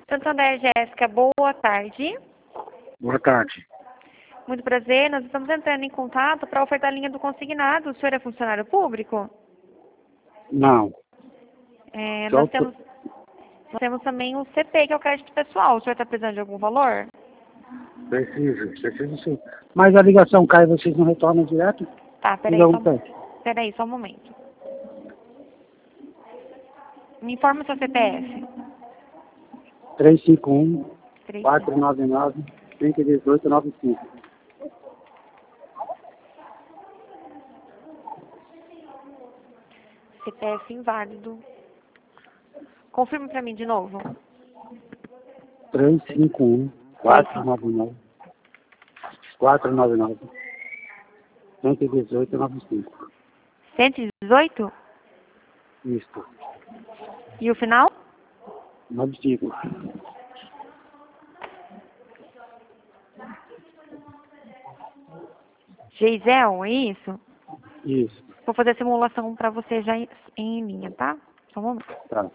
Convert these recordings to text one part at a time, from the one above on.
Santander, Jéssica, boa tarde. Boa tarde. Muito prazer, nós estamos entrando em contato para ofertar a linha do consignado. O senhor é funcionário público? Não. Nós temos também o CP, que é o crédito pessoal. O senhor está precisando de algum valor? Preciso sim. Mas a ligação cai, vocês não retornam direto? Tá, peraí, só um momento. Me informa o seu CPF. 351-499-3018-95. CPF inválido. Confirma para mim de novo. 351-499-3018-95. 118? Isso. E o final? 95. Geisel, é isso? Isso. Vou fazer a simulação para você já em linha, tá? Só um momento. Tá.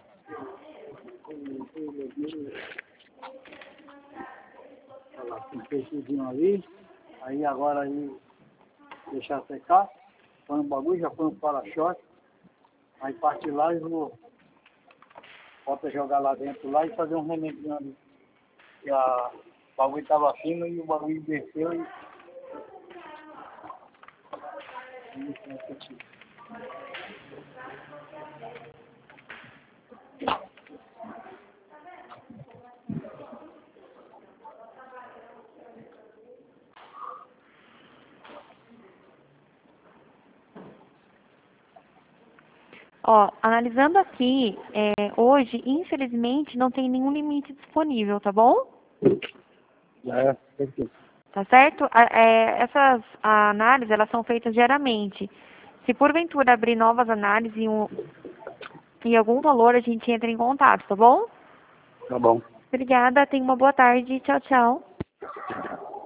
Olha lá, tem peixinho ali. Aí agora aí deixar secar. Põe o bagulho, já põe o para-choque. Aí parte lá e vou. Bota jogar lá dentro lá e fazer um remedinho ali. E o bagulho estava fino e o bagulho desceu e. Ó, analisando aqui, hoje, infelizmente, não tem nenhum limite disponível, tá bom? Perfeito. Tá certo? Essas análises, elas são feitas diariamente. Se porventura abrir novas análises em algum valor, a gente entra em contato, tá bom? Tá bom. Obrigada, tenha uma boa tarde. Tchau, tchau.